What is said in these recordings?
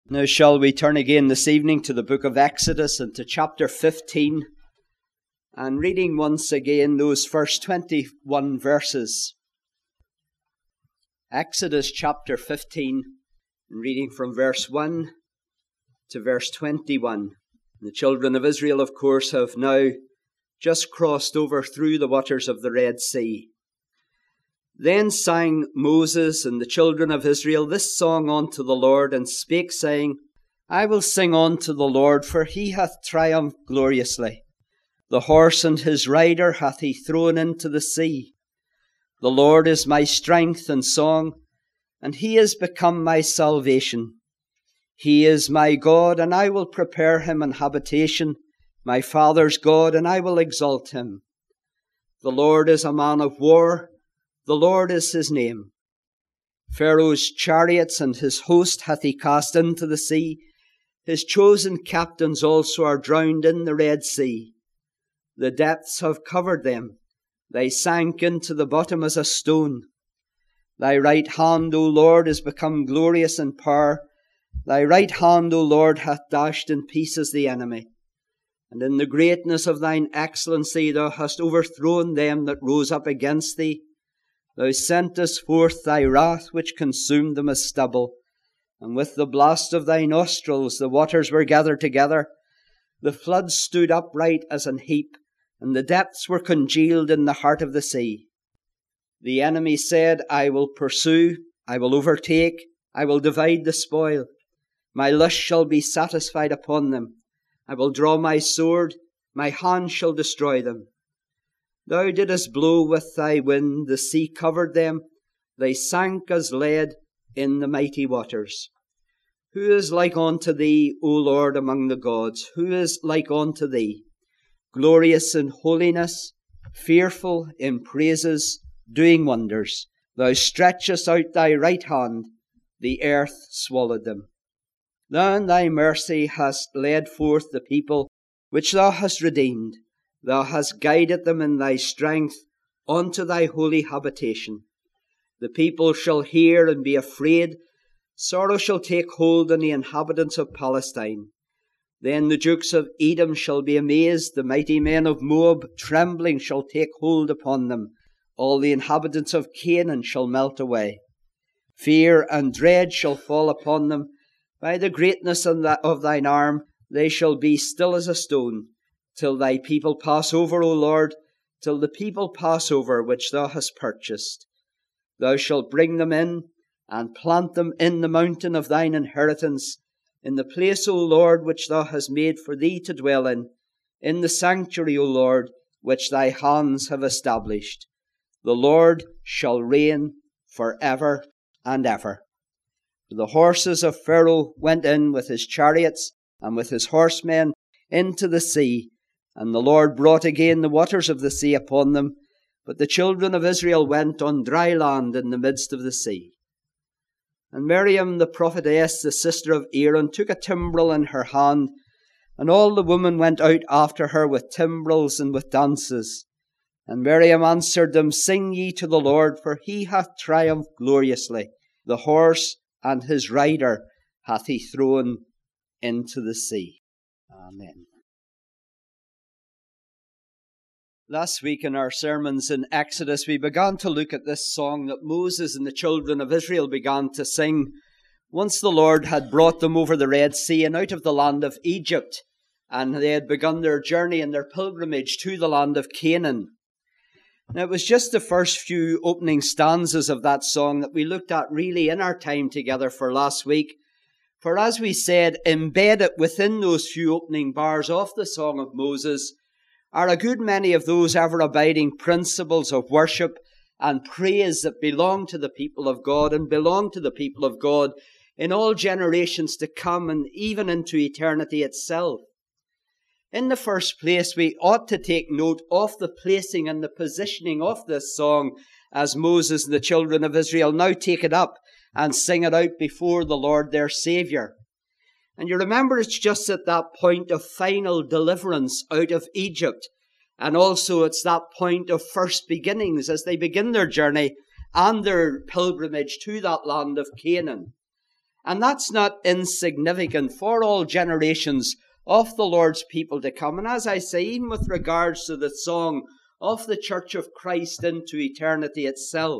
Now shall we turn again this evening to the book of Exodus and to chapter 15, and reading once again those first 21 verses. Exodus chapter 15, reading from verse 1 to verse 21. The children of Israel, of course, have now just crossed over through the waters of the Red Sea. Then sang Moses and the children of Israel this song unto the Lord, and spake, saying, I will sing unto the Lord, for he hath triumphed gloriously. The horse and his rider hath he thrown into the sea. The Lord is my strength and song, and he is become my salvation. He is my God, and I will prepare him an habitation, my father's God, and I will exalt him. The Lord is a man of war, the Lord is his name. Pharaoh's chariots and his host hath he cast into the sea. His chosen captains also are drowned in the Red Sea. The depths have covered them. They sank into the bottom as a stone. Thy right hand, O Lord, is become glorious in power. Thy right hand, O Lord, hath dashed in pieces the enemy. And in the greatness of thine excellency thou hast overthrown them that rose up against thee. Thou sentest forth thy wrath, which consumed them as stubble. And with the blast of thy nostrils the waters were gathered together. The floods stood upright as an heap, and the depths were congealed in the heart of the sea. The enemy said, I will pursue, I will overtake, I will divide the spoil. My lust shall be satisfied upon them. I will draw my sword, my hand shall destroy them. Thou didst blow with thy wind, the sea covered them. They sank as lead in the mighty waters. Who is like unto thee, O Lord, among the gods? Who is like unto thee? Glorious in holiness, fearful in praises, doing wonders. Thou stretchest out thy right hand, the earth swallowed them. Thou in thy mercy hast led forth the people which thou hast redeemed. Thou hast guided them in thy strength unto thy holy habitation. The people shall hear and be afraid. Sorrow shall take hold on the inhabitants of Palestine. Then the dukes of Edom shall be amazed. The mighty men of Moab trembling shall take hold upon them. All the inhabitants of Canaan shall melt away. Fear and dread shall fall upon them. By the greatness of thine arm they shall be still as a stone, till thy people pass over, O Lord, till the people pass over which thou hast purchased. Thou shalt bring them in, and plant them in the mountain of thine inheritance, in the place, O Lord, which thou hast made for thee to dwell in the sanctuary, O Lord, which thy hands have established. The Lord shall reign for ever and ever. The horses of Pharaoh went in with his chariots and with his horsemen into the sea, and the Lord brought again the waters of the sea upon them. But the children of Israel went on dry land in the midst of the sea. And Miriam the prophetess, the sister of Aaron, took a timbrel in her hand, and all the women went out after her with timbrels and with dances. And Miriam answered them, Sing ye to the Lord, for he hath triumphed gloriously. The horse and his rider hath he thrown into the sea. Amen. Last week in our sermons in Exodus, we began to look at this song that Moses and the children of Israel began to sing once the Lord had brought them over the Red Sea and out of the land of Egypt, and they had begun their journey and their pilgrimage to the land of Canaan. Now, it was just the first few opening stanzas of that song that we looked at really in our time together for last week. For as we said, embedded within those few opening bars of the Song of Moses are a good many of those ever-abiding principles of worship and praise that belong to the people of God and belong to the people of God in all generations to come and even into eternity itself. In the first place, we ought to take note of the placing and the positioning of this song as Moses and the children of Israel now take it up and sing it out before the Lord their Saviour. And you remember it's just at that point of final deliverance out of Egypt. And also it's that point of first beginnings as they begin their journey and their pilgrimage to that land of Canaan. And that's not insignificant for all generations of the Lord's people to come. And as I say, even with regards to the song of the Church of Christ into eternity itself,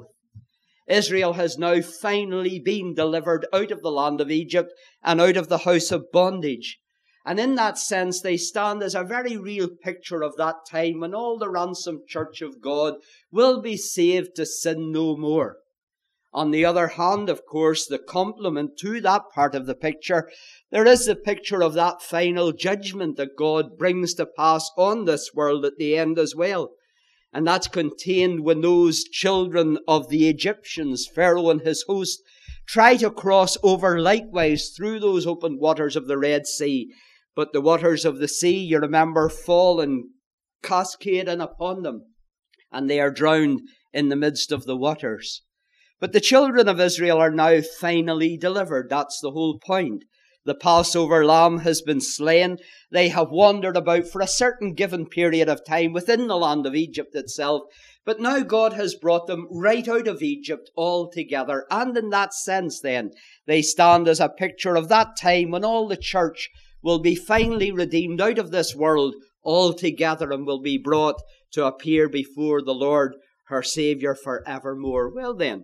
Israel has now finally been delivered out of the land of Egypt and out of the house of bondage. And in that sense, they stand as a very real picture of that time when all the ransomed church of God will be saved to sin no more. On the other hand, of course, the complement to that part of the picture, there is the picture of that final judgment that God brings to pass on this world at the end as well. And that's contained when those children of the Egyptians, Pharaoh and his host, try to cross over likewise through those open waters of the Red Sea. But the waters of the sea, you remember, fall and cascade in upon them, and they are drowned in the midst of the waters. But the children of Israel are now finally delivered. That's the whole point. The Passover lamb has been slain. They have wandered about for a certain given period of time within the land of Egypt itself. But now God has brought them right out of Egypt altogether. And in that sense then, they stand as a picture of that time when all the church will be finally redeemed out of this world altogether and will be brought to appear before the Lord, her Saviour, forevermore. Well then,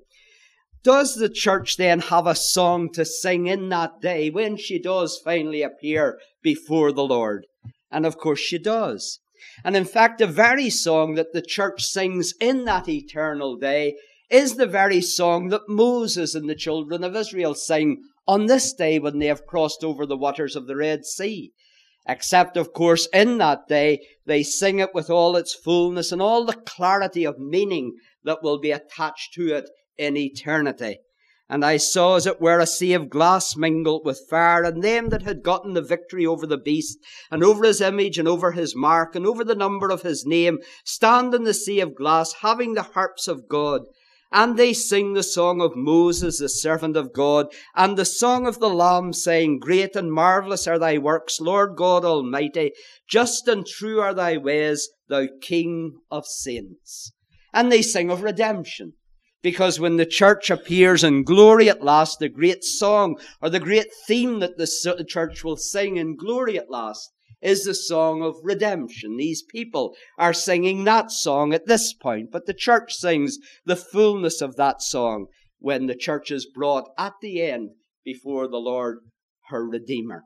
does the church then have a song to sing in that day when she does finally appear before the Lord? And of course she does. And in fact, the very song that the church sings in that eternal day is the very song that Moses and the children of Israel sing on this day when they have crossed over the waters of the Red Sea. Except, of course, in that day, they sing it with all its fullness and all the clarity of meaning that will be attached to it in eternity. And I saw, as it were, a sea of glass mingled with fire, and them that had gotten the victory over the beast, and over his image, and over his mark, and over the number of his name, stand in the sea of glass, having the harps of God. And they sing the song of Moses, the servant of God, and the song of the Lamb, saying, Great and marvellous are thy works, Lord God Almighty. Just and true are thy ways, thou King of saints. And they sing of redemption. Because when the church appears in glory at last, the great song or the great theme that the church will sing in glory at last is the song of redemption. These people are singing that song at this point, but the church sings the fullness of that song when the church is brought at the end before the Lord, her Redeemer.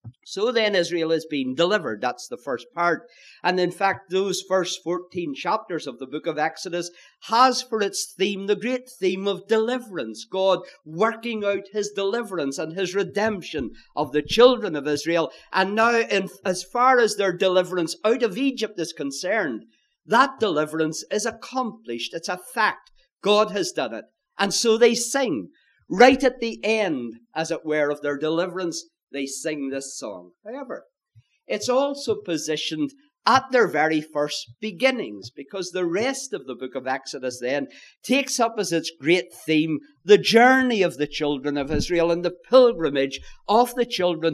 So then Israel is being delivered. That's the first part. And in fact, those first 14 chapters of the book of Exodus has for its theme the great theme of deliverance. God working out his deliverance and his redemption of the children of Israel. And now, as far as their deliverance out of Egypt is concerned, that deliverance is accomplished. It's a fact. God has done it. And so they sing right at the end, as it were, of their deliverance. They sing this song. However, it's also positioned at their very first beginnings, because the rest of the book of Exodus then takes up as its great theme the journey of the children of Israel and the pilgrimage of the children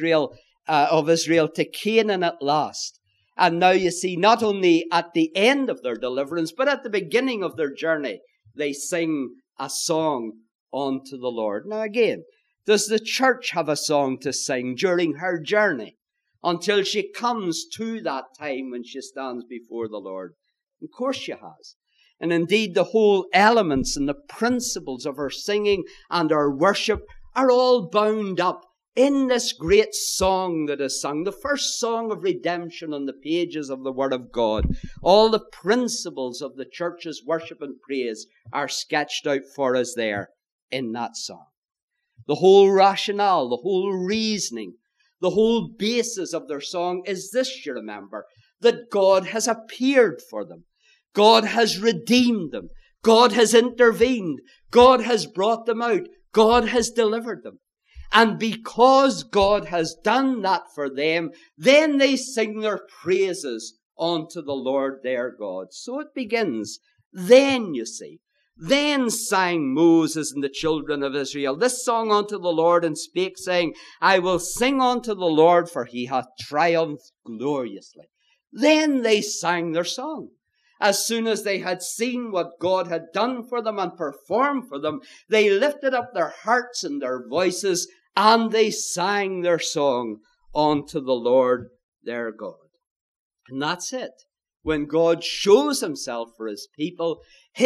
of Israel to Canaan at last. And now you see, not only at the end of their deliverance, but at the beginning of their journey, they sing a song unto the Lord. Now again, does the church have a song to sing during her journey until she comes to that time when she stands before the Lord? Of course she has. And indeed, the whole elements and the principles of her singing and her worship are all bound up in this great song that is sung, the first song of redemption on the pages of the Word of God. All the principles of the church's worship and praise are sketched out for us there in that song. The whole rationale, the whole reasoning, the whole basis of their song is this, you remember, that God has appeared for them. God has redeemed them. God has intervened. God has brought them out. God has delivered them. And because God has done that for them, then they sing their praises unto the Lord their God. So it begins. Then, you see, then sang Moses and the children of Israel this song unto the Lord, and spake, saying, I will sing unto the Lord, for he hath triumphed gloriously. Then they sang their song. As soon as they had seen what God had done for them and performed for them, they lifted up their hearts and their voices, and they sang their song unto the Lord their God. And that's it. When God shows himself for his people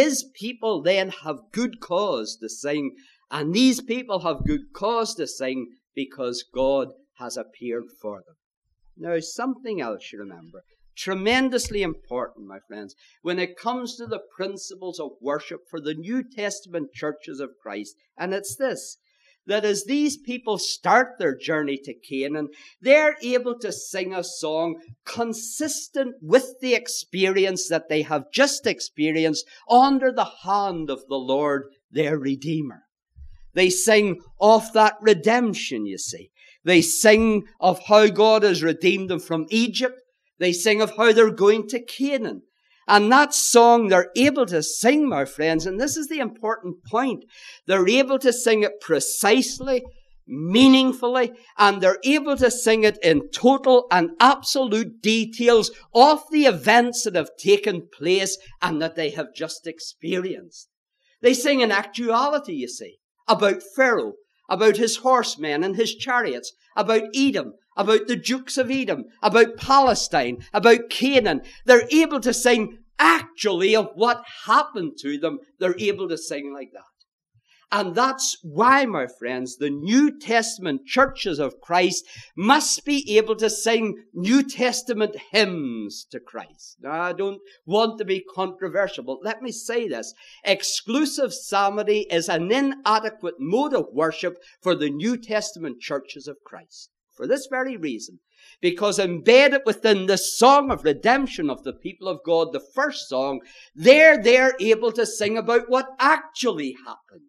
then have good cause to sing. And these people have good cause to sing because God has appeared for them. Now, something else you remember. Tremendously important, my friends, when it comes to the principles of worship for the New Testament churches of Christ. And it's this, that as these people start their journey to Canaan, they're able to sing a song consistent with the experience that they have just experienced under the hand of the Lord, their Redeemer. They sing of that redemption, you see. They sing of how God has redeemed them from Egypt. They sing of how they're going to Canaan. And that song they're able to sing, my friends, and this is the important point, they're able to sing it precisely, meaningfully, and they're able to sing it in total and absolute details of the events that have taken place and that they have just experienced. They sing in actuality, you see, about Pharaoh, about his horsemen and his chariots, about Edom, about the dukes of Edom, about Palestine, about Canaan. They're able to sing actually of what happened to them. They're able to sing like that. And that's why, my friends, the New Testament churches of Christ must be able to sing New Testament hymns to Christ. Now, I don't want to be controversial, but let me say this. Exclusive psalmody is an inadequate mode of worship for the New Testament churches of Christ. For this very reason, because embedded within the song of redemption of the people of God, the first song, they're able to sing about what actually happened.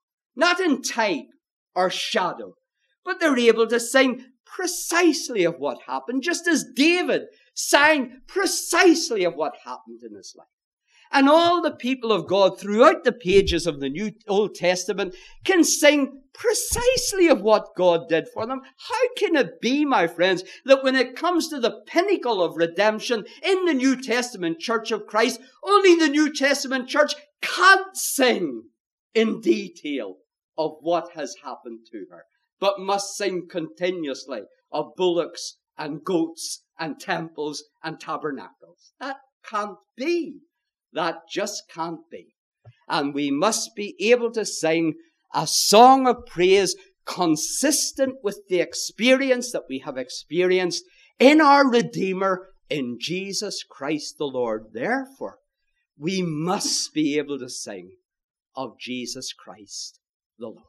Not in type or shadow, but they're able to sing precisely of what happened, just as David sang precisely of what happened in his life. And all the people of God throughout the pages of the New Old Testament can sing precisely of what God did for them. How can it be, my friends, that when it comes to the pinnacle of redemption in the New Testament Church of Christ, only the New Testament church can't sing in detail of what has happened to her, but must sing continuously of bullocks and goats and temples and tabernacles? That can't be. That just can't be. And we must be able to sing a song of praise consistent with the experience that we have experienced in our Redeemer, in Jesus Christ the Lord. Therefore, we must be able to sing of Jesus Christ the Lord.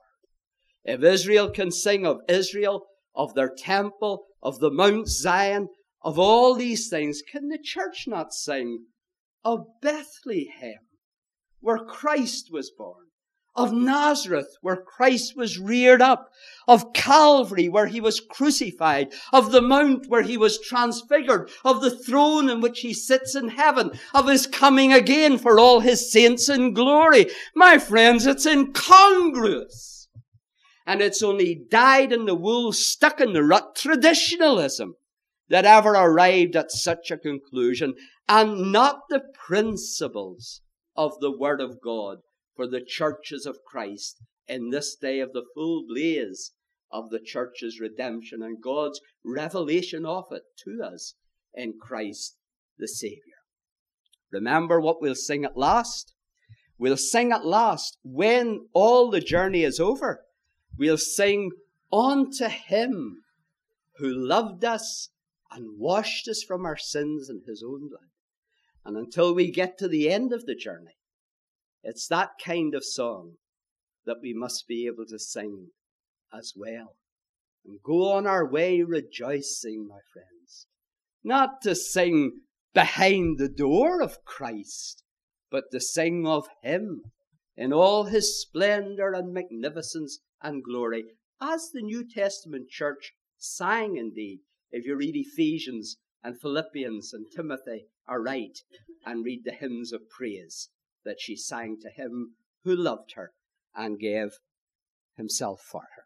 If Israel can sing of Israel, of their temple, of the Mount Zion, of all these things, can the church not sing of Bethlehem, where Christ was born, of Nazareth, where Christ was reared up, of Calvary, where he was crucified, of the mount where he was transfigured, of the throne in which he sits in heaven, of his coming again for all his saints in glory? My friends, it's incongruous. And it's only dyed in the wool, stuck in the rut traditionalism that ever arrived at such a conclusion, and not the principles of the Word of God for the churches of Christ in this day of the full blaze of the church's redemption and God's revelation of it to us in Christ the Savior. Remember what we'll sing at last? We'll sing at last when all the journey is over. We'll sing unto him who loved us and washed us from our sins in his own blood. And until we get to the end of the journey, it's that kind of song that we must be able to sing as well. And go on our way rejoicing, my friends. Not to sing behind the door of Christ, but to sing of him in all his splendor and magnificence and glory, as the New Testament church sang indeed. If you read Ephesians and Philippians and Timothy aright, and read the hymns of praise that she sang to him who loved her and gave himself for her.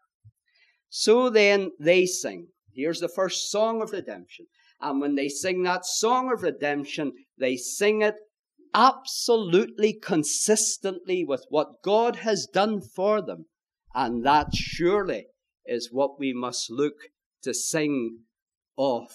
So then they sing. Here's the first song of redemption. And when they sing that song of redemption, they sing it absolutely consistently with what God has done for them. And that surely is what we must look to sing of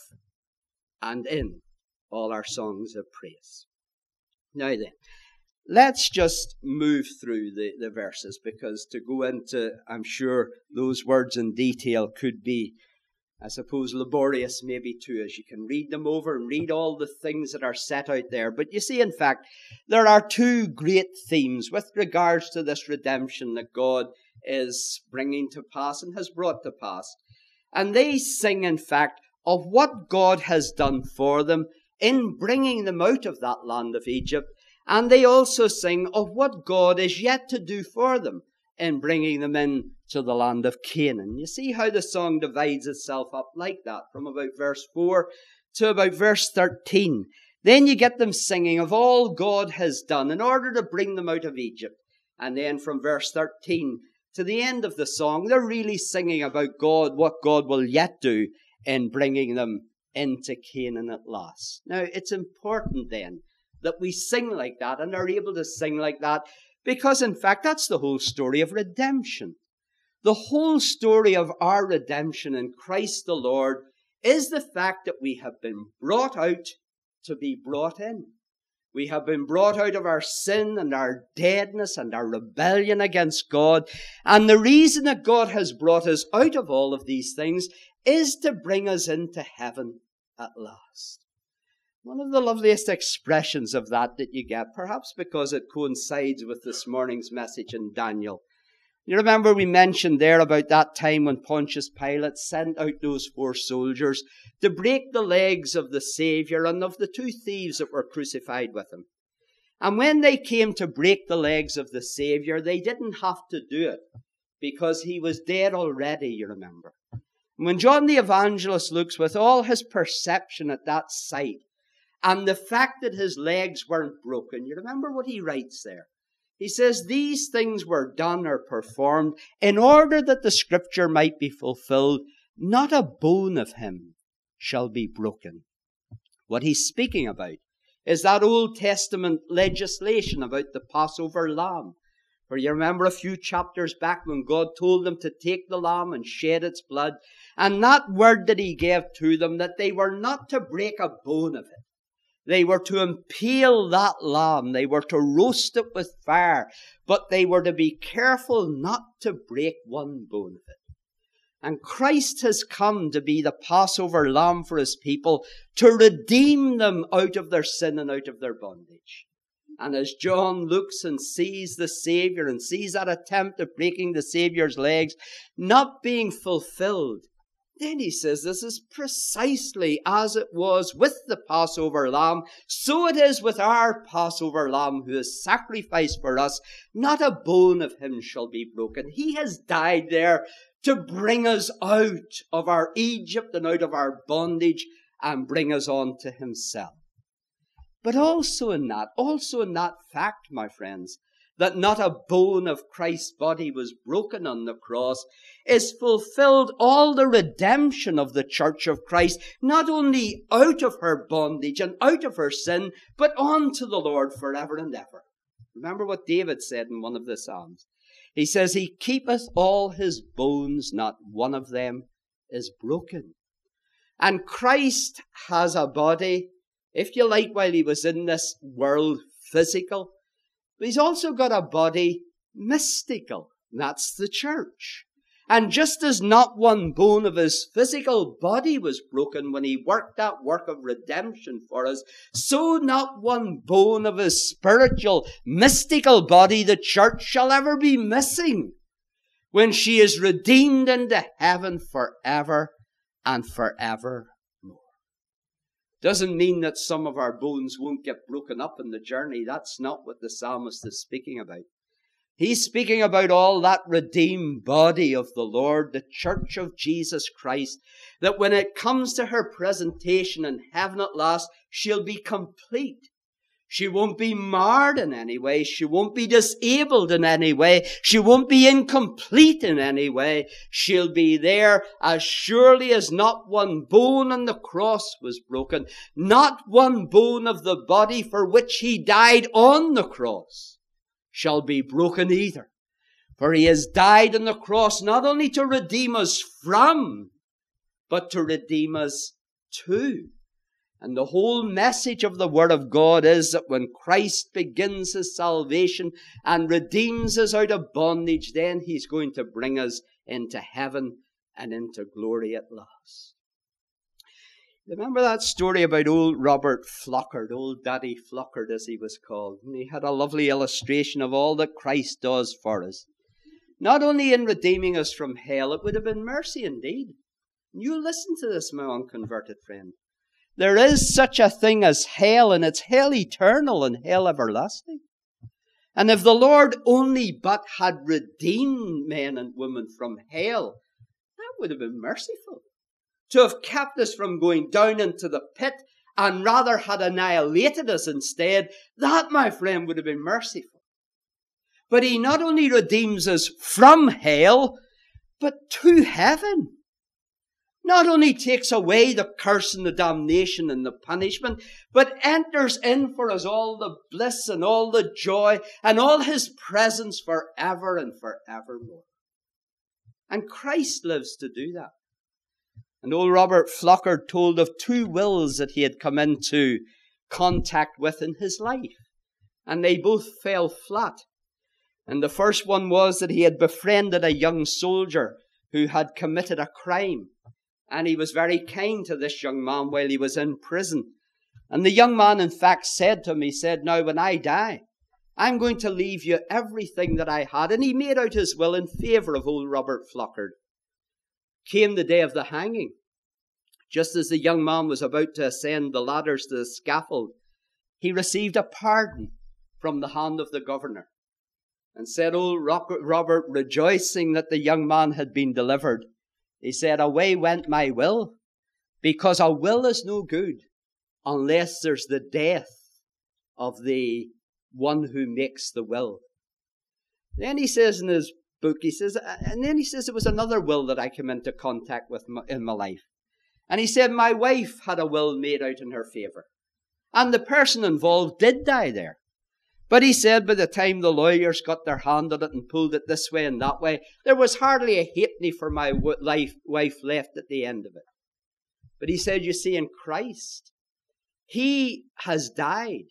and in all our songs of praise. Now then, let's just move through the verses, because to go into, I'm sure, those words in detail could be, I suppose, laborious maybe too, as you can read them over and read all the things that are set out there. But you see, in fact, there are two great themes with regards to this redemption that God is bringing to pass and has brought to pass. And they sing, in fact, of what God has done for them in bringing them out of that land of Egypt. And they also sing of what God is yet to do for them in bringing them in to the land of Canaan. You see how the song divides itself up like that, from about verse 4 to about verse 13. Then you get them singing of all God has done in order to bring them out of Egypt. And then from verse 13 to the end of the song, they're really singing about God, what God will yet do in bringing them into Canaan at last. Now, it's important then that we sing like that and are able to sing like that, because in fact, that's the whole story of redemption. The whole story of our redemption in Christ the Lord is the fact that we have been brought out to be brought in. We have been brought out of our sin and our deadness and our rebellion against God. And the reason that God has brought us out of all of these things is to bring us into heaven at last. One of the loveliest expressions of that you get, perhaps because it coincides with this morning's message in Daniel. You remember we mentioned there about that time when Pontius Pilate sent out those 4 soldiers to break the legs of the Savior and of the 2 thieves that were crucified with him. And when they came to break the legs of the Savior, they didn't have to do it because he was dead already, you remember. And when John the Evangelist looks with all his perception at that sight, and the fact that his legs weren't broken, you remember what he writes there? He says, these things were done or performed in order that the scripture might be fulfilled. Not a bone of him shall be broken. What he's speaking about is that Old Testament legislation about the Passover lamb. For you remember a few chapters back when God told them to take the lamb and shed its blood. And that word that he gave to them, that they were not to break a bone of it. They were to impale that lamb. They were to roast it with fire. But they were to be careful not to break one bone of it. And Christ has come to be the Passover lamb for his people, to redeem them out of their sin and out of their bondage. And as John looks and sees the Savior and sees that attempt at breaking the Savior's legs not being fulfilled, then he says, this is precisely as it was with the Passover lamb, so it is with our Passover lamb who is sacrificed for us. Not a bone of him shall be broken. He has died there to bring us out of our Egypt and out of our bondage and bring us on to himself. But also in that fact, my friends, that not a bone of Christ's body was broken on the cross, is fulfilled all the redemption of the church of Christ, not only out of her bondage and out of her sin, but on to the Lord forever and ever. Remember what David said in one of the Psalms. He says, he keepeth all his bones, not one of them is broken. And Christ has a body, if you like, while he was in this world, physical, but he's also got a body mystical. That's the church. And just as not one bone of his physical body was broken when he worked that work of redemption for us, so not one bone of his spiritual, mystical body, the church, shall ever be missing when she is redeemed into heaven forever and forever. Doesn't mean that some of our bones won't get broken up in the journey. That's not what the psalmist is speaking about. He's speaking about all that redeemed body of the Lord, the church of Jesus Christ, that when it comes to her presentation in heaven at last, she'll be complete. She won't be marred in any way. She won't be disabled in any way. She won't be incomplete in any way. She'll be there as surely as not one bone on the cross was broken. Not one bone of the body for which he died on the cross shall be broken either. For he has died on the cross not only to redeem us from, but to redeem us to. And the whole message of the Word of God is that when Christ begins his salvation and redeems us out of bondage, then he's going to bring us into heaven and into glory at last. Remember that story about old Robert Flockart, old Daddy Flockart as he was called? And he had a lovely illustration of all that Christ does for us. Not only in redeeming us from hell, it would have been mercy indeed. You listen to this, my unconverted friend. There is such a thing as hell, and it's hell eternal and hell everlasting. And if the Lord only but had redeemed men and women from hell, that would have been merciful. To have kept us from going down into the pit and rather had annihilated us instead, that, my friend, would have been merciful. But he not only redeems us from hell, but to heaven. Not only takes away the curse and the damnation and the punishment, but enters in for us all the bliss and all the joy and all his presence forever and forevermore. And Christ lives to do that. And old Robert Flockart told of two wills that he had come into contact with in his life. And they both fell flat. And the first one was that he had befriended a young soldier who had committed a crime. And he was very kind to this young man while he was in prison. And the young man, in fact, said to him, he said, now when I die, I'm going to leave you everything that I had. And he made out his will in favour of old Robert Flockart. Came the day of the hanging. Just as the young man was about to ascend the ladders to the scaffold, he received a pardon from the hand of the governor. And said old Robert, rejoicing that the young man had been delivered, he said, away went my will, because a will is no good unless there's the death of the one who makes the will. Then he says in his book, he says it was another will that I came into contact with in my life. And he said, my wife had a will made out in her favour. And the person involved did die there. But he said by the time the lawyers got their hand on it and pulled it this way and that way, there was hardly a halfpenny for my wife left at the end of it. But he said, you see, in Christ, he has died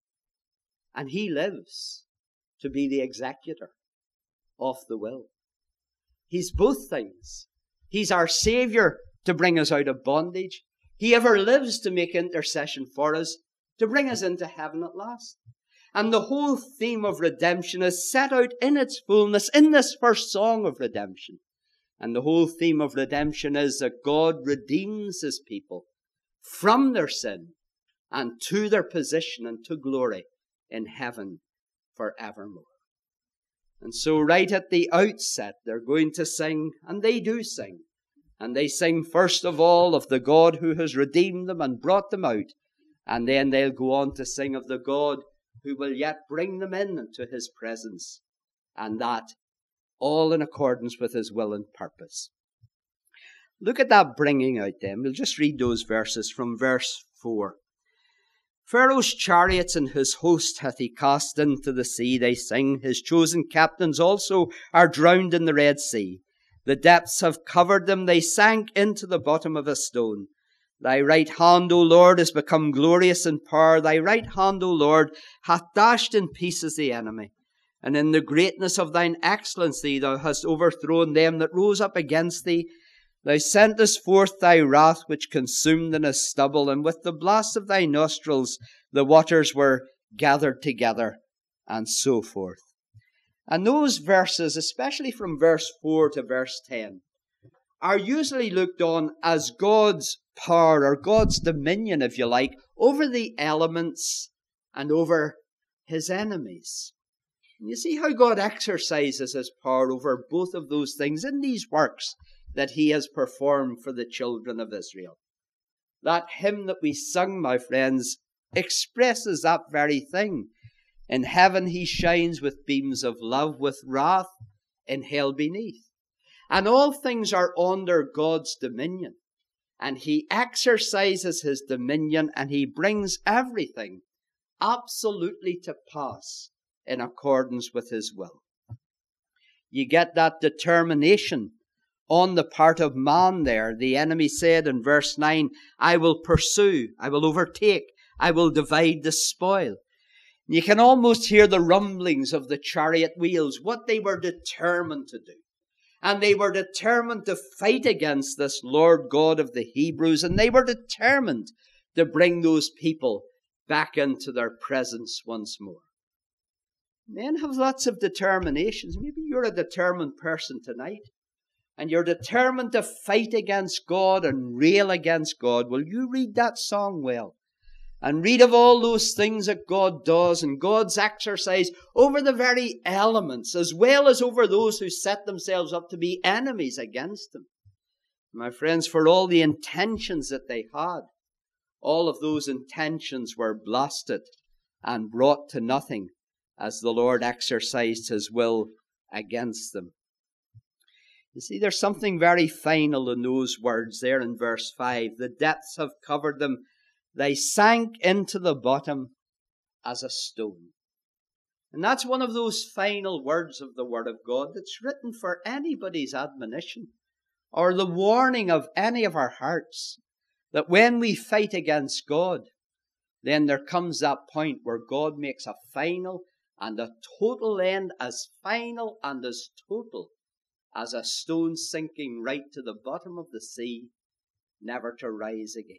and he lives to be the executor of the will. He's both things. He's our Saviour to bring us out of bondage. He ever lives to make intercession for us, to bring us into heaven at last. And the whole theme of redemption is set out in its fullness in this first song of redemption. And the whole theme of redemption is that God redeems his people from their sin and to their position and to glory in heaven forevermore. And so right at the outset, they're going to sing, and they do sing. And they sing first of all of the God who has redeemed them and brought them out. And then they'll go on to sing of the God who will yet bring them into his presence, and that all in accordance with his will and purpose. Look at that bringing out then. We'll just read those verses from verse 4. Pharaoh's chariots and his host hath he cast into the sea, they sing. His chosen captains also are drowned in the Red Sea. The depths have covered them, they sank into the bottom of a stone. Thy right hand, O Lord, is become glorious in power. Thy right hand, O Lord, hath dashed in pieces the enemy. And in the greatness of thine excellency thou hast overthrown them that rose up against thee. Thou sentest forth thy wrath, which consumed them as stubble, and with the blast of thy nostrils the waters were gathered together, and so forth. And those verses, especially from verse 4 to verse 10, are usually looked on as God's power, or God's dominion, if you like, over the elements and over his enemies. And you see how God exercises his power over both of those things in these works that he has performed for the children of Israel. That hymn that we sung, my friends, expresses that very thing. In heaven he shines with beams of love, with wrath in hell beneath. And all things are under God's dominion. And he exercises his dominion, and he brings everything absolutely to pass in accordance with his will. You get that determination on the part of man there. The enemy said in verse 9, I will pursue, I will overtake, I will divide the spoil. You can almost hear the rumblings of the chariot wheels, what they were determined to do. And they were determined to fight against this Lord God of the Hebrews. And they were determined to bring those people back into their presence once more. Men have lots of determinations. Maybe you're a determined person tonight. And you're determined to fight against God and rail against God. Will you read that song well? And read of all those things that God does and God's exercise over the very elements, as well as over those who set themselves up to be enemies against Him. My friends, for all the intentions that they had, all of those intentions were blasted and brought to nothing as the Lord exercised His will against them. You see, there's something very final in those words there in verse 5. The depths have covered them. They sank into the bottom as a stone. And that's one of those final words of the Word of God that's written for anybody's admonition or the warning of any of our hearts, that when we fight against God, then there comes that point where God makes a final and a total end, as final and as total as a stone sinking right to the bottom of the sea, never to rise again.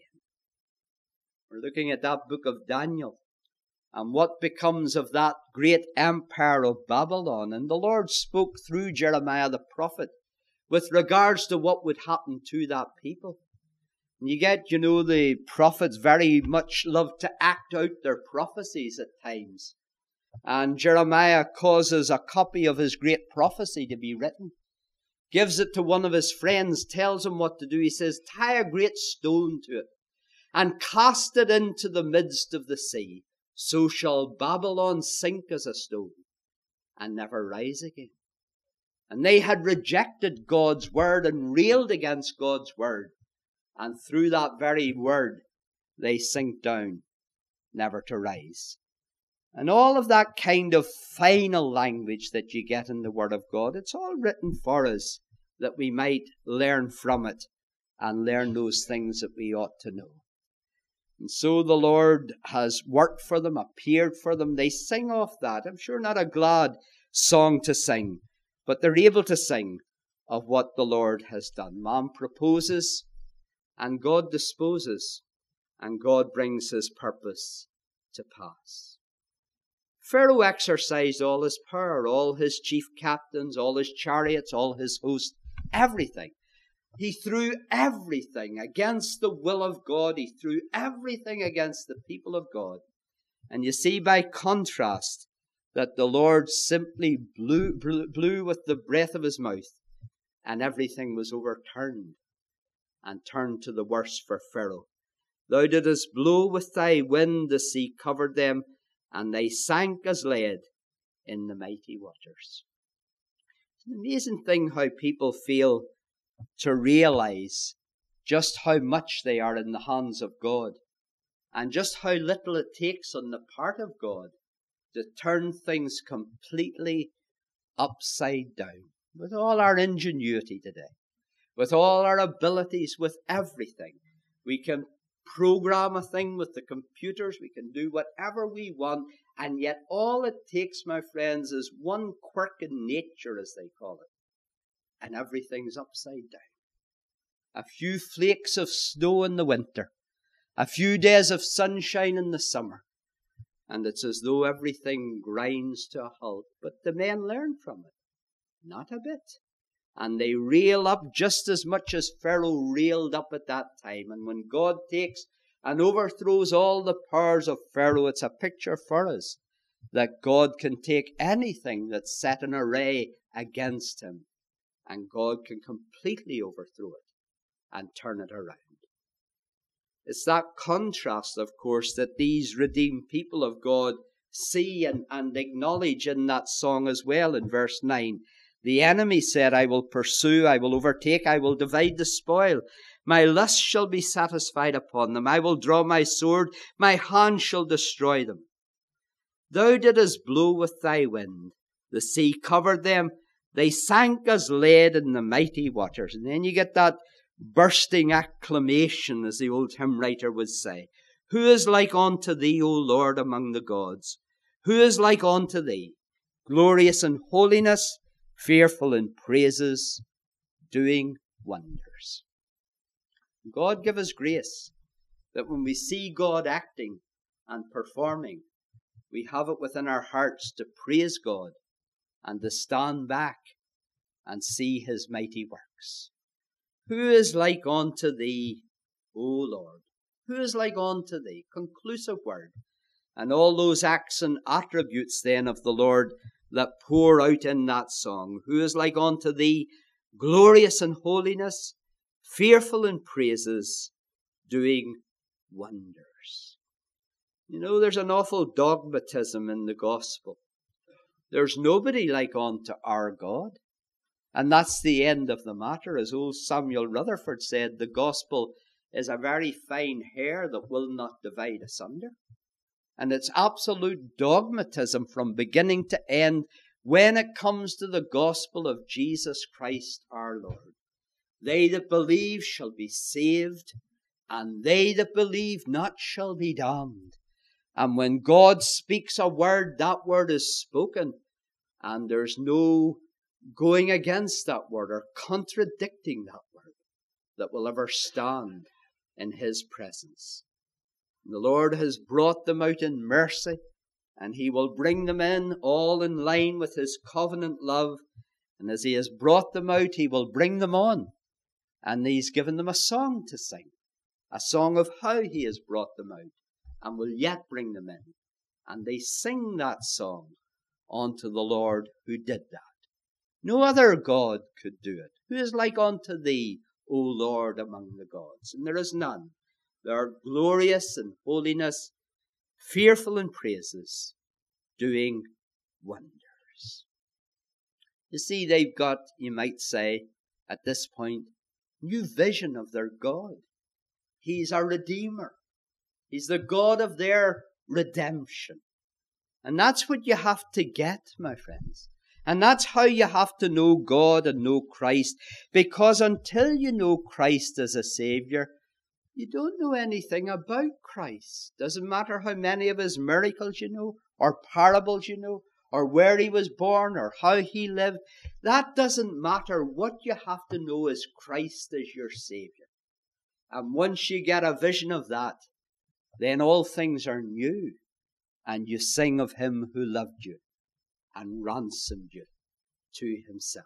We're looking at that book of Daniel and what becomes of that great empire of Babylon. And the Lord spoke through Jeremiah the prophet with regards to what would happen to that people. And you get, the prophets very much love to act out their prophecies at times. And Jeremiah causes a copy of his great prophecy to be written, gives it to one of his friends, tells him what to do. He says, tie a great stone to it and cast it into the midst of the sea. So shall Babylon sink as a stone and never rise again. And they had rejected God's word and railed against God's word. And through that very word, they sink down, never to rise. And all of that kind of final language that you get in the Word of God, it's all written for us that we might learn from it and learn those things that we ought to know. And so the Lord has worked for them, appeared for them. They sing off that. I'm sure not a glad song to sing, but they're able to sing of what the Lord has done. Man proposes, and God disposes, and God brings His purpose to pass. Pharaoh exercised all his power, all his chief captains, all his chariots, all his host, everything. He threw everything against the will of God. He threw everything against the people of God. And you see by contrast that the Lord simply blew with the breath of His mouth, and everything was overturned and turned to the worse for Pharaoh. Thou didst blow with thy wind, the sea covered them, and they sank as lead in the mighty waters. It's an amazing thing how people fail to realize just how much they are in the hands of God, and just how little it takes on the part of God to turn things completely upside down. With all our ingenuity today, with all our abilities, with everything, we can program a thing with the computers, we can do whatever we want, and yet all it takes, my friends, is one quirk in nature, as they call it, and everything's upside down. A few flakes of snow in the winter, a few days of sunshine in the summer, and it's as though everything grinds to a halt. But the men learn from it, not a bit. And they rail up just as much as Pharaoh railed up at that time. And when God takes and overthrows all the powers of Pharaoh, it's a picture for us that God can take anything that's set in array against him, and God can completely overthrow it and turn it around. It's that contrast, of course, that these redeemed people of God see and acknowledge in that song as well in verse 9. The enemy said, I will pursue, I will overtake, I will divide the spoil. My lust shall be satisfied upon them. I will draw my sword, my hand shall destroy them. Thou didst blow with thy wind. The sea covered them. They sank as lead in the mighty waters. And then you get that bursting acclamation, as the old hymn writer would say. Who is like unto thee, O Lord, among the gods? Who is like unto thee? Glorious in holiness, fearful in praises, doing wonders. God give us grace that when we see God acting and performing, we have it within our hearts to praise God and to stand back and see his mighty works. Who is like unto thee, O Lord? Who is like unto thee? Conclusive word. And all those acts and attributes then of the Lord that pour out in that song. Who is like unto thee, glorious in holiness, fearful in praises, doing wonders. You know, there's an awful dogmatism in the gospel. There's nobody like unto our God. And that's the end of the matter. As old Samuel Rutherford said, the gospel is a very fine hair that will not divide asunder. And it's absolute dogmatism from beginning to end when it comes to the gospel of Jesus Christ our Lord. They that believe shall be saved, and they that believe not shall be damned. And when God speaks a word, that word is spoken, and there's no going against that word or contradicting that word that will ever stand in his presence. And the Lord has brought them out in mercy, and he will bring them in all in line with his covenant love. And as he has brought them out, he will bring them on. And he's given them a song to sing, a song of how he has brought them out and will yet bring them in. And they sing that song unto the Lord who did that. No other God could do it. Who is like unto thee, O Lord, among the gods? And there is none. They are glorious in holiness, fearful in praises, doing wonders. You see, they've got, you might say, at this point, new vision of their God. He's a Redeemer. He's the God of their redemption. And that's what you have to get, my friends. And that's how you have to know God and know Christ. Because until you know Christ as a Savior, you don't know anything about Christ. Doesn't matter how many of his miracles you know, or parables you know, or where he was born, or how he lived. That doesn't matter. What you have to know is Christ as your Savior. And once you get a vision of that, then all things are new. And you sing of him who loved you and ransomed you to himself.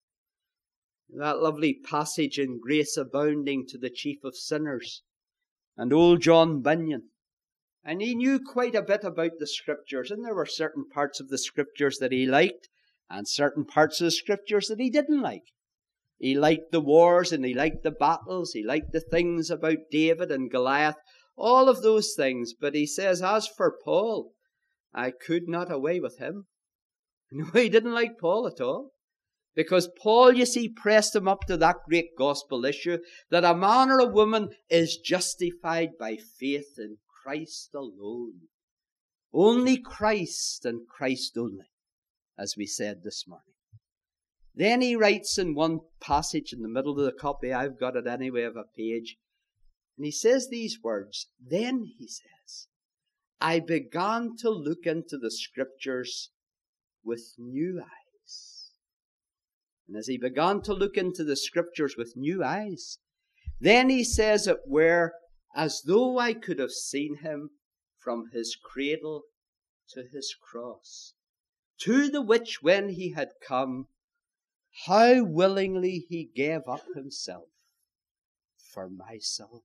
That lovely passage in Grace Abounding to the Chief of Sinners and old John Bunyan. And he knew quite a bit about the Scriptures, and there were certain parts of the Scriptures that he liked and certain parts of the Scriptures that he didn't like. He liked the wars and he liked the battles. He liked the things about David and Goliath, all of those things. But he says, as for Paul, I could not away with him. No, he didn't like Paul at all. Because Paul, you see, pressed him up to that great gospel issue that a man or a woman is justified by faith in Christ alone. Only Christ and Christ only, as we said this morning. Then he writes in one passage in the middle of the copy, I've got it anyway of a page, and he says these words, then he says, I began to look into the Scriptures with new eyes. And as he began to look into the Scriptures with new eyes, then he says it were as though I could have seen him from his cradle to his cross, to the which when he had come, how willingly he gave up himself for my salvation.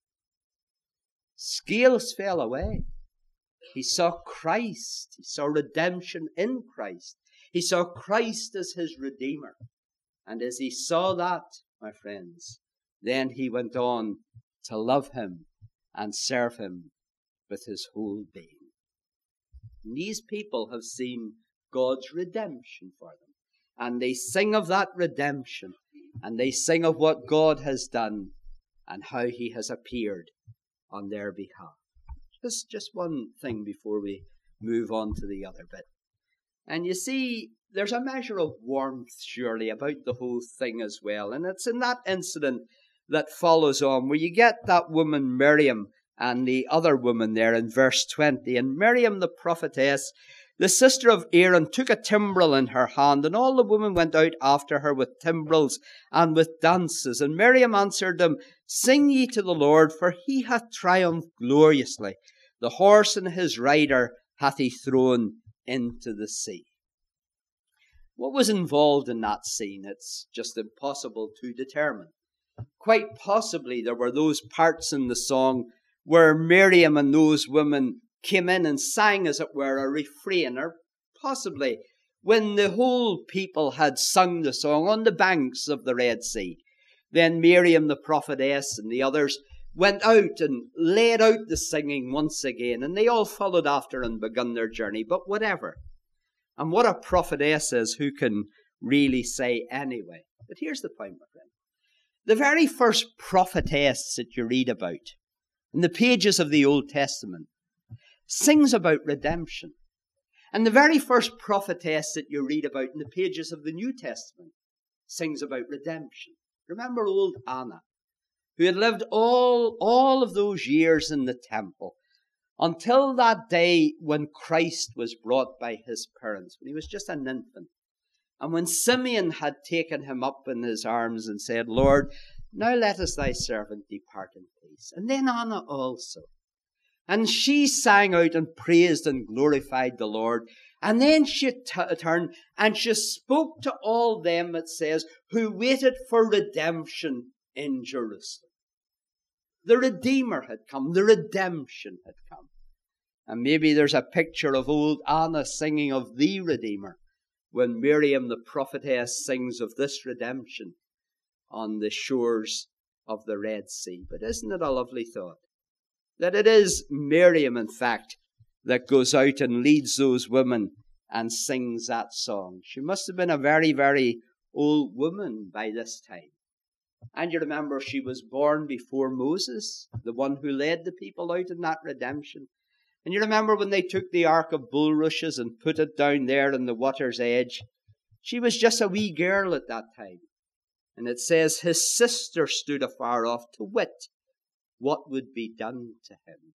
Scales fell away. He saw Christ. He saw redemption in Christ. He saw Christ as his Redeemer. And as he saw that, my friends, then he went on to love him and serve him with his whole being. And these people have seen God's redemption for them. And they sing of that redemption. And they sing of what God has done and how he has appeared on their behalf. Just one thing before we move on to the other bit. And you see, there's a measure of warmth, surely, about the whole thing as well. And it's in that incident that follows on, where you get that woman Miriam and the other woman there in verse 20. And Miriam the prophetess, the sister of Aaron, took a timbrel in her hand, and all the women went out after her with timbrels and with dances. And Miriam answered them, Sing ye to the Lord, for he hath triumphed gloriously. The horse and his rider hath he thrown into the sea. What was involved in that scene? It's just impossible to determine. Quite possibly there were those parts in the song where Miriam and those women came in and sang, as it were, a refrain, or possibly when the whole people had sung the song on the banks of the Red Sea, then Miriam the prophetess and the others went out and laid out the singing once again, and they all followed after and begun their journey. But whatever. And what a prophetess is, who can really say anyway? But here's the point, my friend. The very first prophetess that you read about in the pages of the Old Testament sings about redemption. And the very first prophetess that you read about in the pages of the New Testament sings about redemption. Remember old Anna, who had lived all of those years in the temple until that day when Christ was brought by his parents, when he was just an infant. And when Simeon had taken him up in his arms and said, Lord, now lettest thy servant depart in peace. And then Anna also. And she sang out and praised and glorified the Lord. And then she turned and she spoke to all them, it says, who waited for redemption in Jerusalem. The Redeemer had come. The redemption had come. And maybe there's a picture of old Anna singing of the Redeemer when Miriam the prophetess sings of this redemption on the shores of the Red Sea. But isn't it a lovely thought? That it is Miriam, in fact, that goes out and leads those women and sings that song. She must have been a very, very old woman by this time. And you remember she was born before Moses, the one who led the people out in that redemption. And you remember when they took the Ark of Bulrushes and put it down there on the water's edge, she was just a wee girl at that time. And it says his sister stood afar off to wit what would be done to him.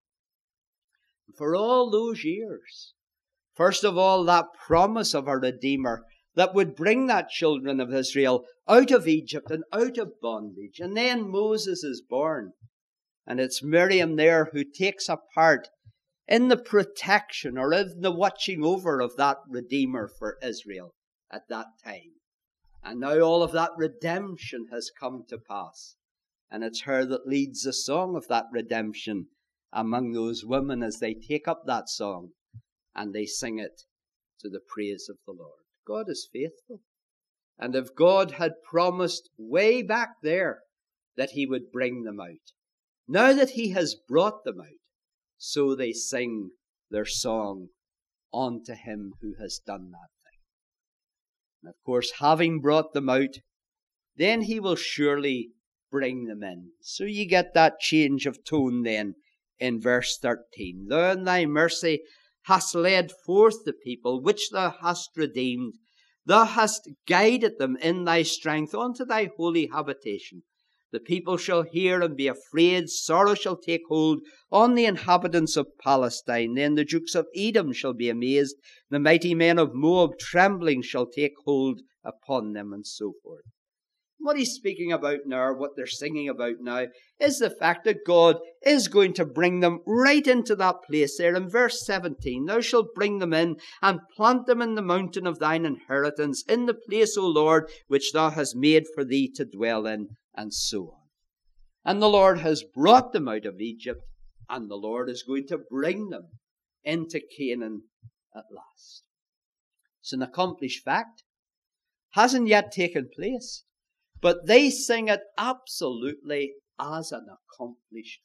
For all those years, first of all, that promise of a Redeemer that would bring that children of Israel out of Egypt and out of bondage. And then Moses is born. And it's Miriam there who takes a part in the protection or in the watching over of that Redeemer for Israel at that time. And now all of that redemption has come to pass. And it's her that leads the song of that redemption among those women as they take up that song and they sing it to the praise of the Lord. God is faithful. And if God had promised way back there that he would bring them out, now that he has brought them out, so they sing their song unto him who has done that thing. And of course, having brought them out, then he will surely bring them in. So you get that change of tone then in verse 13. Thou in thy mercy hast led forth the people which thou hast redeemed. Thou hast guided them in thy strength unto thy holy habitation. The people shall hear and be afraid. Sorrow shall take hold on the inhabitants of Palestine. Then the dukes of Edom shall be amazed. The mighty men of Moab trembling shall take hold upon them, and so forth. What he's speaking about now, what they're singing about now, is the fact that God is going to bring them right into that place there in verse 17. Thou shalt bring them in and plant them in the mountain of thine inheritance, in the place, O Lord, which thou hast made for thee to dwell in, and so on. And the Lord has brought them out of Egypt, and the Lord is going to bring them into Canaan at last. It's an accomplished fact. Hasn't yet taken place. But they sing it absolutely as an accomplished fact.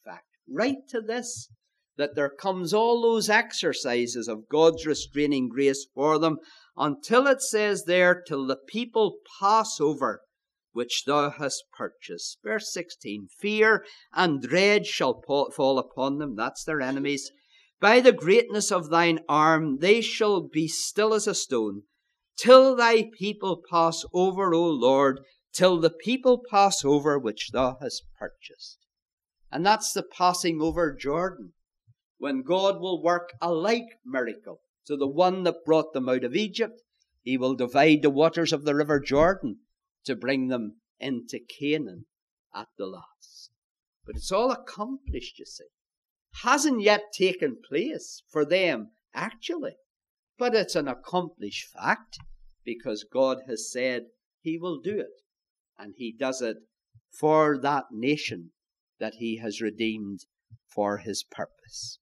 right to this, that there comes all those exercises of God's restraining grace for them, until it says there, till the people pass over, which thou hast purchased. Verse 16, fear and dread shall fall upon them, that's their enemies. By the greatness of thine arm they shall be still as a stone, till thy people pass over, O Lord, till the people pass over which thou hast purchased. And that's the passing over Jordan, when God will work a like miracle to the one that brought them out of Egypt. He will divide the waters of the river Jordan to bring them into Canaan at the last. But it's all accomplished, you see. Hasn't yet taken place for them, actually. But it's an accomplished fact, because God has said he will do it. And he does it for that nation that he has redeemed for his purpose.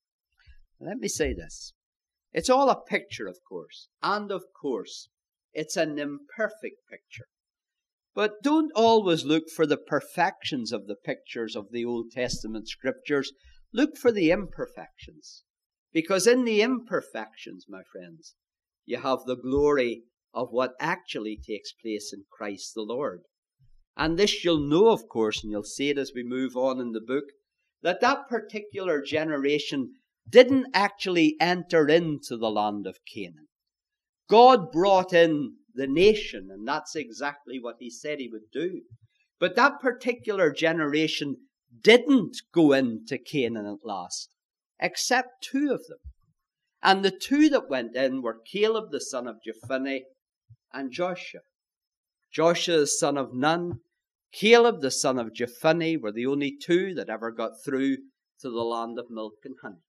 Let me say this. It's all a picture, of course. And of course, it's an imperfect picture. But don't always look for the perfections of the pictures of the Old Testament scriptures. Look for the imperfections. Because in the imperfections, my friends, you have the glory of what actually takes place in Christ the Lord. And this you'll know, of course, and you'll see it as we move on in the book, that that particular generation didn't actually enter into the land of Canaan. God brought in the nation, and that's exactly what he said he would do. But that particular generation didn't go into Canaan at last, except two of them. And the two that went in were Caleb the son of Jephunneh and Joshua. Joshua the son of Nun, Caleb the son of Jephunneh were the only two that ever got through to the land of milk and honey.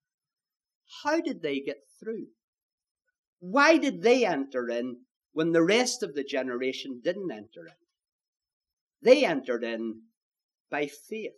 How did they get through? Why did they enter in when the rest of the generation didn't enter in? They entered in by faith.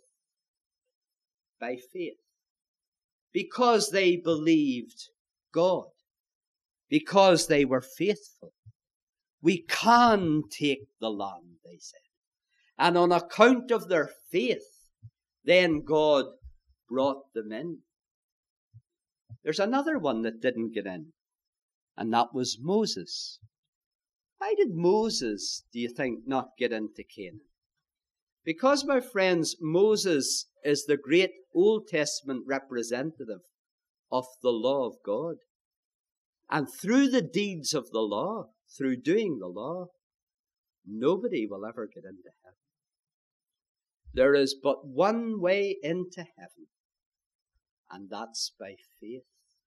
By faith. Because they believed God. Because they were faithful. We can take the land, they said. And on account of their faith, then God brought them in. There's another one that didn't get in, and that was Moses. Why did Moses, do you think, not get into Canaan? Because, my friends, Moses is the great Old Testament representative of the law of God. And through the deeds of the law, through doing the law, nobody will ever get into heaven. There is but one way into heaven, and that's by faith,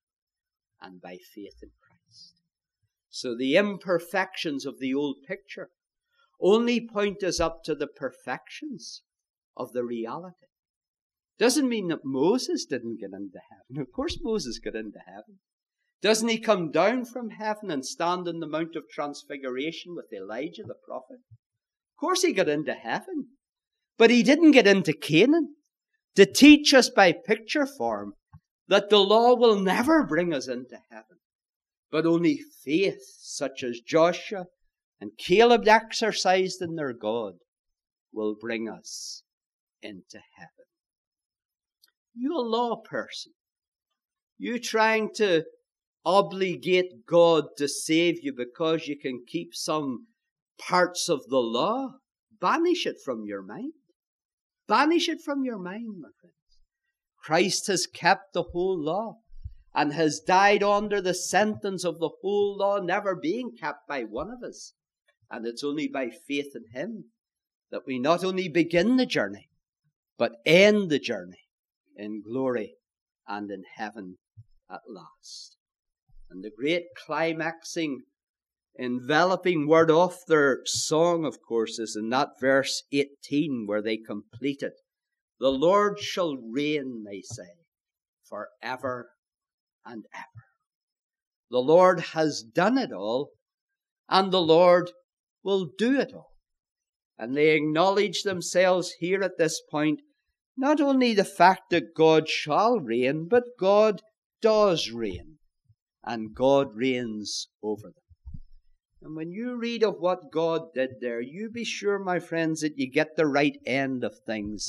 and by faith in Christ. So the imperfections of the old picture only point us up to the perfections of the reality. Doesn't mean that Moses didn't get into heaven. Of course Moses got into heaven. Doesn't he come down from heaven and stand on the Mount of Transfiguration with Elijah the prophet? Of course he got into heaven. But he didn't get into Canaan to teach us by picture form that the law will never bring us into heaven, but only faith, such as Joshua and Caleb exercised in their God, will bring us into heaven. You a law person, you trying to obligate God to save you because you can keep some parts of the law, banish it from your mind. Banish it from your mind, my friends. Christ has kept the whole law and has died under the sentence of the whole law never being kept by one of us. And it's only by faith in him that we not only begin the journey, but end the journey in glory and in heaven at last. And the great climaxing, enveloping word of their song, of course, is in that verse 18 where they complete it. The Lord shall reign, they say, forever and ever. The Lord has done it all, and the Lord will do it all. And they acknowledge themselves here at this point, not only the fact that God shall reign, but God does reign, and God reigns over them. And when you read of what God did there, you be sure, my friends, that you get the right end of things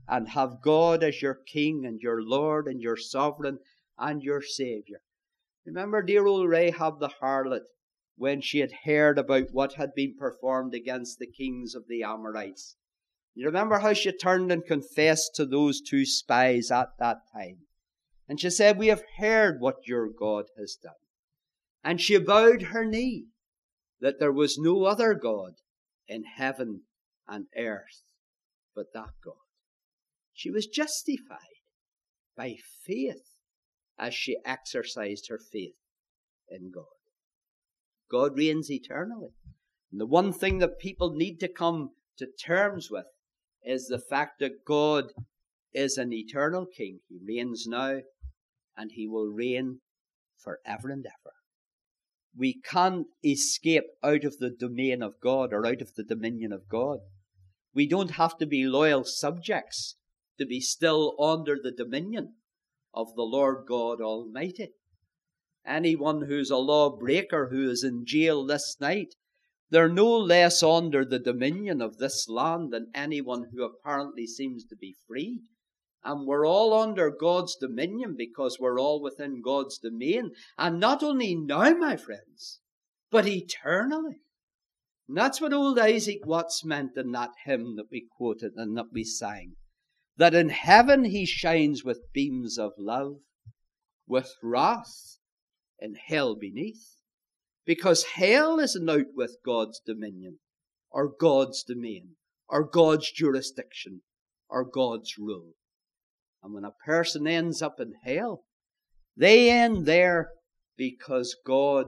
and have God as your King and your Lord and your Sovereign and your Saviour. Remember dear old Rahab the harlot, when she had heard about what had been performed against the kings of the Amorites. You remember how she turned and confessed to those two spies at that time. And she said, we have heard what your God has done. And she bowed her knee that there was no other God in heaven and earth but that God. She was justified by faith as she exercised her faith in God. God reigns eternally. And the one thing that people need to come to terms with is the fact that God is an eternal King. He reigns now, and he will reign forever and ever. We can't escape out of the domain of God or out of the dominion of God. We don't have to be loyal subjects to be still under the dominion of the Lord God Almighty. Anyone who's a lawbreaker who is in jail this night, they're no less under the dominion of this land than anyone who apparently seems to be free. And we're all under God's dominion because we're all within God's domain. And not only now, my friends, but eternally. And that's what old Isaac Watts meant in that hymn that we quoted and that we sang. That in heaven he shines with beams of love, with wrath in hell beneath. Because hell isn't out with God's dominion, or God's domain, or God's jurisdiction, or God's rule. And when a person ends up in hell, they end there because God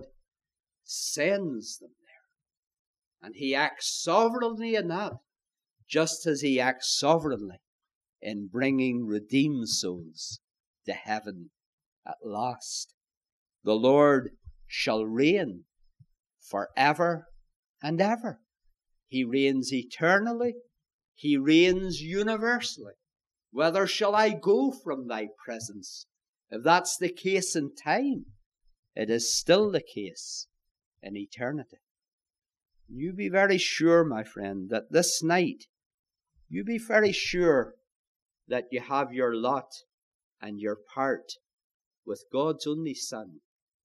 sends them there. And he acts sovereignly in that, just as he acts sovereignly in bringing redeemed souls to heaven at last. The Lord shall reign forever and ever. He reigns eternally. He reigns universally. Whither shall I go from thy presence? If that's the case in time, it is still the case in eternity. You be very sure, my friend, that this night, you be very sure that you have your lot and your part with God's only Son.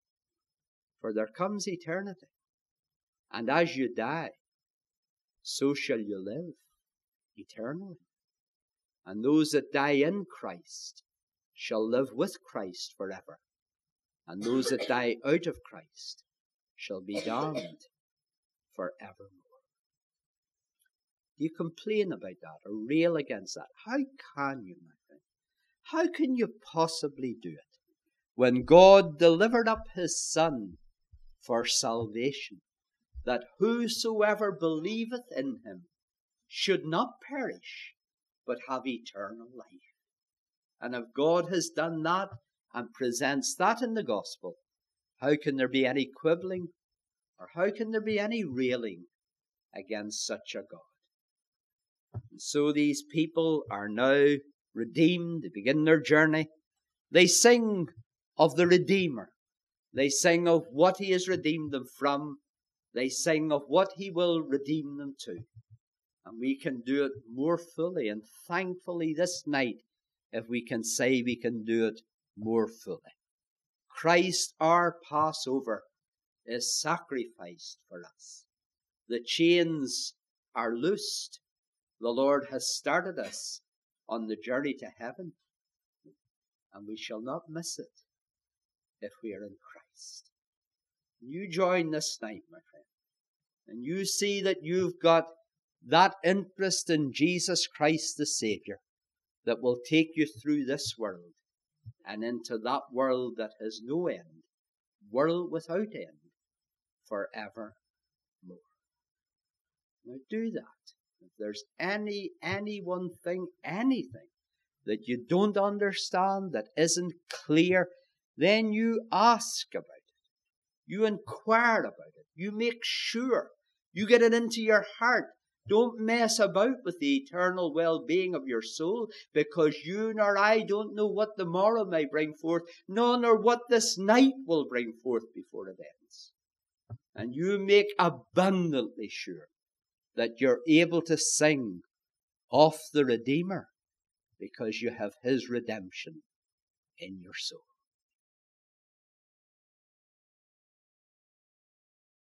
For there comes eternity. And as you die, so shall you live eternally. And those that die in Christ shall live with Christ forever. And those that die out of Christ shall be damned forevermore. Do you complain about that or rail against that? How can you, my friend? How can you possibly do it when God delivered up his Son for salvation, that whosoever believeth in him should not perish, but have eternal life? And if God has done that and presents that in the gospel, how can there be any quibbling, or how can there be any railing against such a God? And so these people are now redeemed. They begin their journey. They sing of the Redeemer. They sing of what he has redeemed them from. They sing of what he will redeem them to. And we can do it more fully and thankfully this night if we can say we can do it more fully. Christ, our Passover, is sacrificed for us. The chains are loosed. The Lord has started us on the journey to heaven, and we shall not miss it if we are in Christ. You join this night, my friend, and you see that you've got that interest in Jesus Christ the Saviour that will take you through this world and into that world that has no end, world without end, forevermore. Now do that. If there's any one thing, anything that you don't understand, that isn't clear, then you ask about it. You inquire about it. You make sure. You get it into your heart. Don't mess about with the eternal well-being of your soul, because you nor I don't know what the morrow may bring forth, nor what this night will bring forth before it ends. And you make abundantly sure that you're able to sing of the Redeemer because you have his redemption in your soul.